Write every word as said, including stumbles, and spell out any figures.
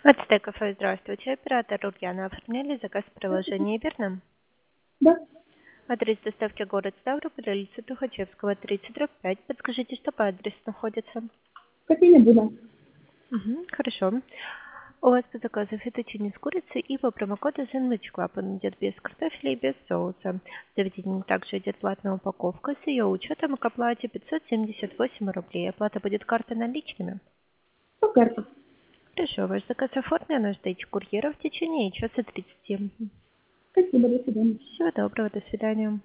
Ацтек кафе, здравствуйте. Оператор Ульяна. Оформляли заказ в приложении, верно? Да, Адрес доставки город Ставрополь, улица Тухачевского, тридцать, дробь пять. Подскажите, что по адресу находится? кофейня Буда. Угу, хорошо. У вас по заказу фетучини с курицей и по промокоду Sandwich Club. Он идет без картофеля и без соуса. В заведении также идет платная упаковка. С ее учетом к оплате пятьсот семьдесят восемь рублей. Оплата будет картой наличными. По карте. Хорошо, ваш заказ оформлен. Ждите курьера в течение часа тридцати. Спасибо, до свидания. Всего доброго, до свидания.